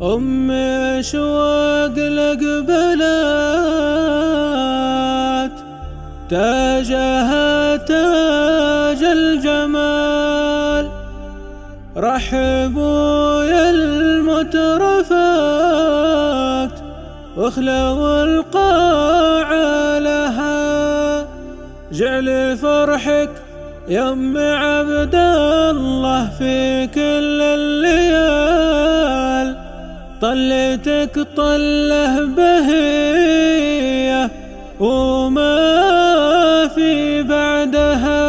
أمي شوق لقبلات تاجها تاج الجمال. رحبوا يا المترفات واخلوا القاعة لها. جعل فرحك يا أم عبد الله في كل الليال. طلتك طله بهية وما في بعدها.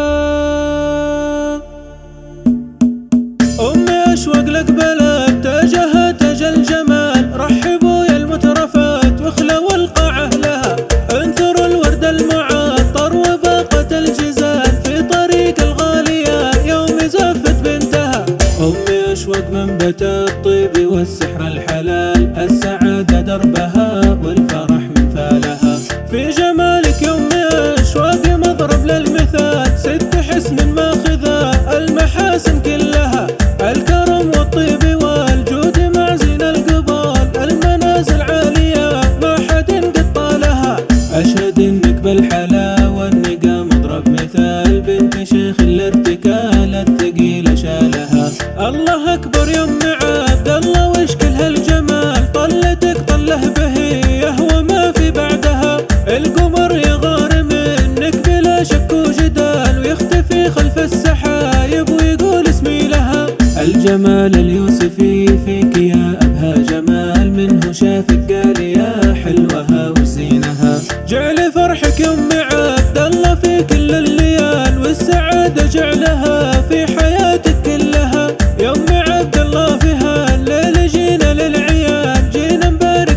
أمي أشوق لقبلات تاجها تاج الجمال. رحبوا يا المترفات واخلوا القاعة لها. انثروا الورد المعطر وباقة الجزال في طريق الغالية يوم زفت بنتها. أمي أشوق منبت الطيب والسحر الحلال. السعادة دربها والفرح من فالها. في جمالك يا أمي أشواق مضرب للمثال. ست حسن ماخذة المحاسن كلها. الكرم والطيب والجود مع زين القبال. المنازل عالية ما حد قد طالها. أشهد إنك بالحلا والنقا مضرب مثال. بنت شيخ الارتكال الثقيلة شالها. الله أكبر يا أم عبد الله وش كل هالجمال. طلتك طله بهية وما في بعدها. القمر يغار منك بلا شك وجدال ويختفي خلف السحايب ويقول اسمي لها. الجمال اليوسفي فيك يا أبهى جمال. منه شافك قال يا حلوها وزينها. جعل فرحك يا أم عبد الله في كل الليال. والسعادة جعلها في حياتك كلها. يا أم عبد الله في هالليل جينا للعيال. جينا نبارك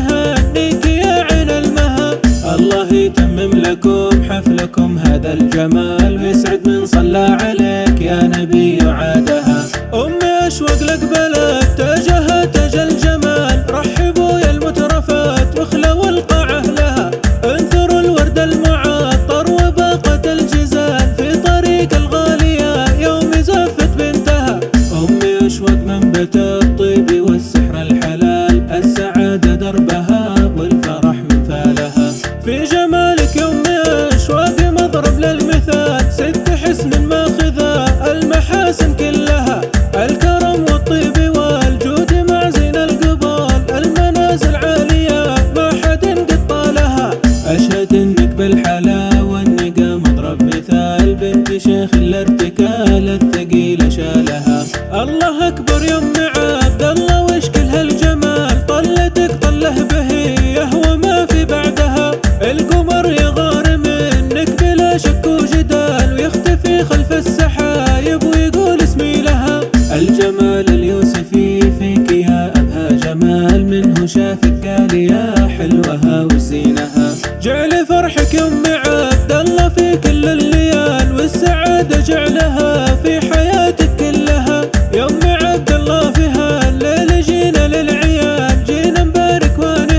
ونهنيك يا عين المها. الله يتمم لكم حفلكم هذا الجمال. ويسعد من صلى عليك يا نبي عادها. أمي أشوق لقبلات تاجها تاج الجمال. رحبوا يا المترفات واخلوا القاعة لها. انثروا الورد المعطر وباقة الجزال في طريق الغالية يوم زفت بنتها. أمي أشوق منبت الطيب والسحر الحلال. السعادة دربها والفرح من فالها. في جمالك يا أمي أشواق مضرب للمثال. ست حسن ماخذة المحاسن كلها. الكرم والطيب والجود مع زين القبال. المنازل عالية ما حد قد طالها. أشهد إنك بالحلا والنقا مضرب مثال. بنت شيخ الارتكال الثقيلة شالها. الله أكبر يا أم عبد الله وش كل هالجمال. طلتك طله بهية وما في بعدها. القمر يغار منك بلا شك وجدال ويختفي خلف السحايب ويقول اسمي لها. الجمال اليوسفي فيك يا أبهى جمال. منه شافك قال يا حلوها وزينها. جعل فرحك يا أم عبد الله في كل الليال. والسعادة جعلها في حياتك كلها. يا أم عبد الله في هالليل جينا للعيال. جينا نبارك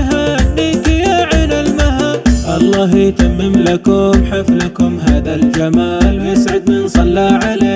ونهنيك يا عين المها. الله يتمم لكم حفلكم هذا الجمال. ويسعد من صلى عليك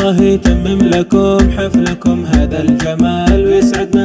الله يتمم لكم حفلكم هذا الجمال ويسعد